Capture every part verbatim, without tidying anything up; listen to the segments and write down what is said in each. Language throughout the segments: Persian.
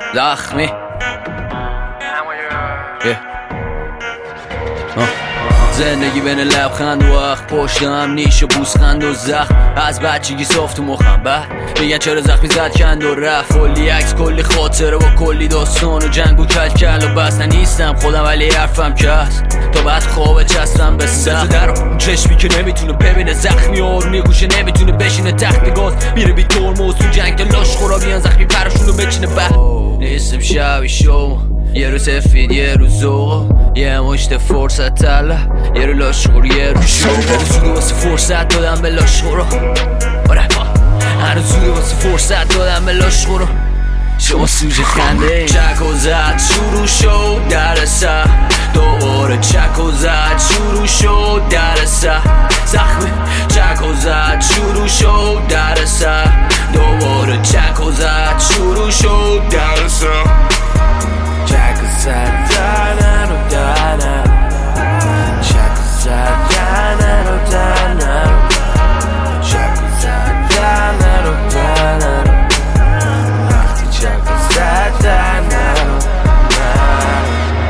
زخمی زندگی بین لبخند و اخ، پشت هم نیش و بوسخند و زخم. از بچگی صاف تو مخم بعد بگن چرا زخمی زد کند و رفت. کلی عکس کلی خاطره و کلی داستان و جنگ و کل کل و بس. نیستم خودم ولی حرفم که هست تا بعد خوابه چسبم به سم در اون چشمی که نمیتونه ببینه زخمی آرومی گوشه نمیتونه بشینه تخت گاز میره بی ترمز تو جنگ تا لاش خورا بیان زخمی پرشونو بچینه بعد. نیستم شبی شما یه رو سفید یه رو زوغا یه مشت فرصت تله یه رو لاشخور یه رو شو. هر زوده واسه فرصت دادم به لاشخورا آره هر زوده واسه فرصت دادم به لاشخورا. شما سوژه خنده چک و زد شروع شد در سر دوباره چک و زد شروع شد در سر زخمه چک و زد شروع شد در سر دوباره چک و زد شروع شد در سر چک و زد دنر و دنر چک و زد دنر و دنر چک و زد دنر و دنر وقتی چک و زد دنر و دنر.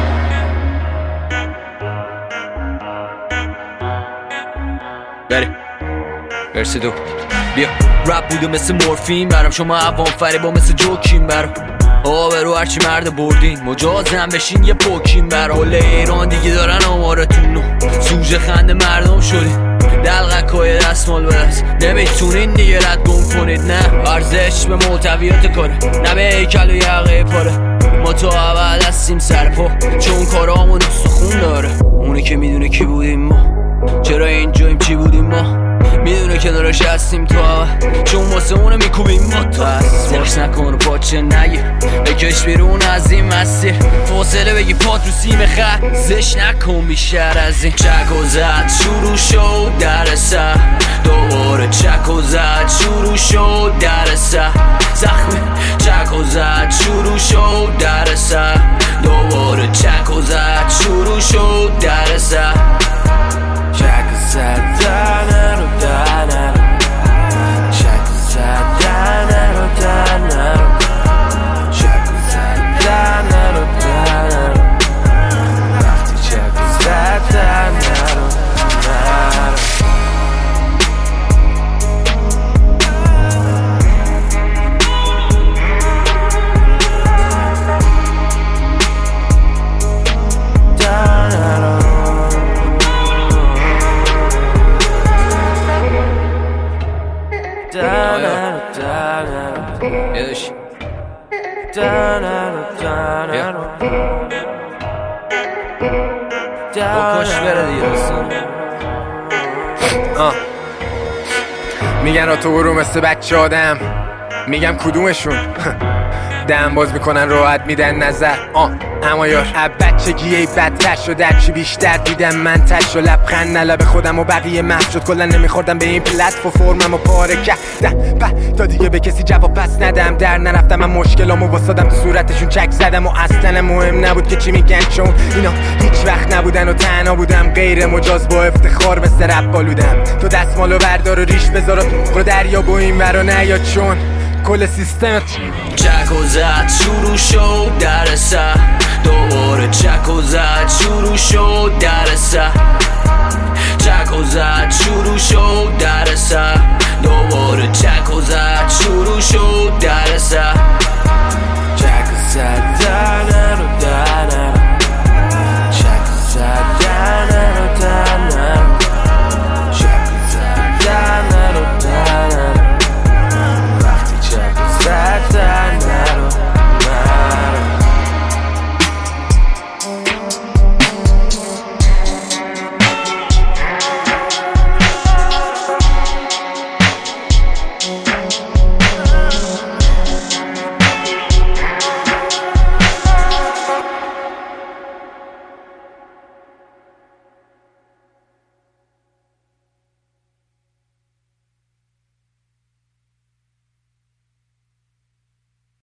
بریم برسی دو بیا رپ بوده مثل مورفین برام شما عوام فریبا مثل جوکین برام آبرو هرچی مرد بردین مجازم بشین یه پوکین برام. کل ایران دیگه دارن آمارتون نو سوژه خنده مردم شدین دلقک های دستمال برس نمیتونین دیگه رد گم کنید. نه ارزش به محتویات کاره نه به هیکل و یقه پاره. ما تو اول هستیم سر پا چون کارامون استخون داره. اونی که میدونه کی بودیم ما چرا اینجاییم چی بودیم ما میدونه کنارش هستیم تو اول چون واسه اونه میکوبیم ما تو هست. فرس نکن و پاچه نگیر بکش بیرون از این مسیر فاصله بگی پات رو سیم خط زش نکن بیشتر از این. چک و زد شروع شد در سر دوباره چک و زد شروع شد در سر زخمه چک و زد شروع شد در سر دوباره چک و زد شروع شد در سر چک و زد دنر و دنر چک و زد دنر و دنر چک و زد دنر و دنر وقتی چک و زد دنر و دنر. یادش با کاش بره دیگه دوستان. میگن را تو برو مثل بچه آدم میگم کدومشون دم باز میکنن راحت میدن نظر آه اما یار اب بچگی ای بدتر شد هرچی بیشتر دیدم من تش و لبخند نلب خودم و بقیه محو شد. کلا نمیخوردم به این پلت و فرمم و پاره کردم تا دیگه به کسی جواب پس ندم در نرفتم. من مشکلامو واسادم تو صورتشون چک زدم و اصلا مهم نبود که چی میگن چون اینا هیچ وقت نبودن و تنها بودم غیر مجاز با افتخار مثل رپ بالودم. تو دستمالو بردار و ریش بذار رو دریا با این ورا نیا چون کل سیستمت چک و زد شروع شد در سر دوباره چک و زد شروع شد در سر چک و زد شروع شد در سر دوباره چک و زد شروع شد در سر